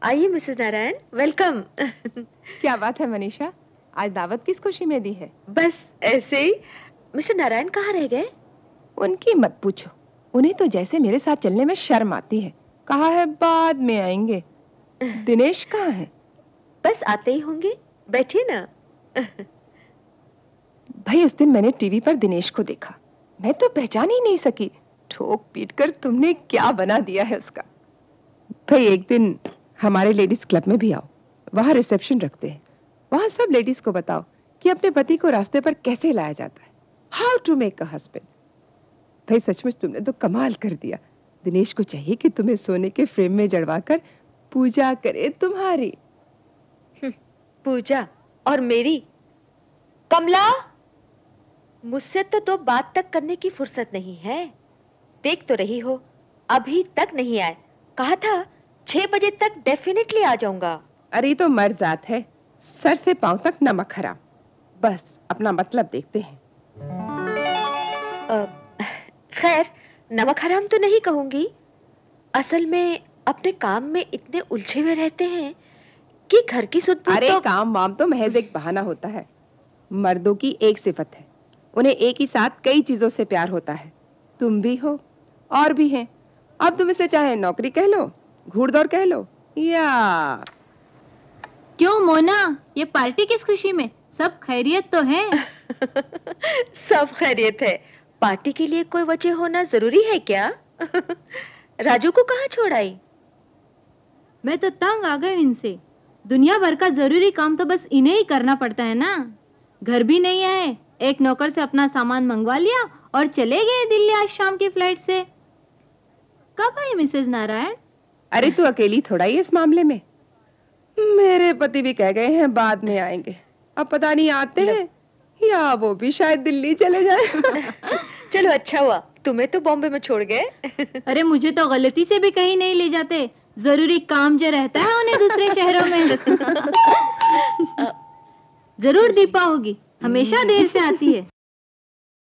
आइए Mrs Narayan, welcome. क्या बात है मनीषा, आज दावत किस खुशी में दी है? बस ऐसे ही। मिस्टर नारायण कहाँ रह गए? उनकी मत पूछो, उन्हें तो जैसे मेरे साथ चलने में शर्म आती है। कहा है बाद में आएंगे। दिनेश कहाँ है? बस आते ही होंगे, बैठिए ना। भाई उस दिन मैंने टीवी पर दिनेश को देखा, मैं तो पहचान ही नहीं सकी। ठोक पीट कर तुमने क्या बना दिया है उसका। भाई एक दिन हमारे लेडीज क्लब में भी आओ, वहां रिसेप्शन रखते हैं। वहां सब लेडीज को बताओ कि अपने पति को रास्ते पर कैसे लाया जाता है, how to make a husband. भाई सचमुच तुमने तो कमाल कर दिया। दिनेश को चाहिए कि तुम्हें सोने के फ्रेम में जड़वाकर पूजा करे तुम्हारी। पूजा और मेरी? कमला, मुझसे तो दो बात तक करने की फुर्सत नहीं है। देख तो रही हो, अभी तक नहीं आए। कहा था 6 बजे तक डेफिनेटली आ जाऊंगा। अरे तो मर्जात है, सर से पांव तक नमक हराम। बस अपना मतलब देखते हैं। खैर, नमक हराम तो नहीं कहूंगी। असल में अपने काम में इतने उलझे हुए रहते हैं कि घर की सुध बुध अरे तो... काम वाम तो महज एक बहाना होता है। मर्दों की एक सिफत है, उन्हें एक ही साथ कई चीजों से प्यार होता है। तुम भी हो और भी हैं। अब तुम इसे चाहे नौकरी कह लो, घूड़दौड़ कह लो, या... क्यों मोना, ये पार्टी किस खुशी में? सब खैरियत तो है? सब खैरियत है। पार्टी के लिए कोई वजह होना जरूरी है क्या? राजू को कहाँ छोड़ आई? मैं तो तंग आ गई इनसे। दुनिया भर का जरूरी काम तो बस इन्हें ही करना पड़ता है ना। घर भी नहीं आए, एक नौकर से अपना सामान मंगवा लिया और चले गए दिल्ली आज शाम की फ्लाइट से। कब आई मिसेस नारायण? अरे तू अकेली थोड़ा ही इस मामले में। मेरे पति भी कह गए हैं बाद में आएंगे। अब पता नहीं आते हैं या वो भी शायद दिल्ली चले जाए। चलो अच्छा हुआ, तुम्हें तो बॉम्बे में छोड़ गए। अरे मुझे तो गलती से भी कहीं नहीं ले जाते। जरूरी काम जो रहता है उन्हें दूसरे शहरों में। जरूर दीपा होगी, हमेशा देर से आती है।